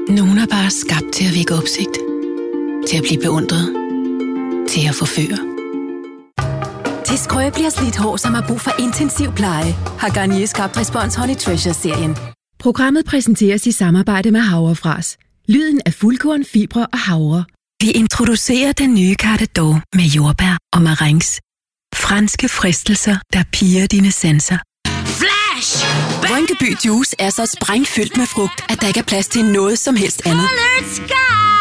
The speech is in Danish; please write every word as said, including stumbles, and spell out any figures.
Nogle er bare skabt til at vække opsigt. Til at blive beundret. Til at forføre. Til skrøbelige og slidt hår, som har brug for intensiv pleje, har Garnier skabt Respons Honey Treasure-serien. Programmet præsenteres i samarbejde med Havrefras. Lyden af fuldkorn, fibre og havre. Vi introducerer den nye Carte d'Or med jordbær og marengs. Franske fristelser, der pirrer dine sanser. Flash! Rynkeby Juice er så sprængfyldt med frugt, at der ikke er plads til noget som helst andet. Colored sky!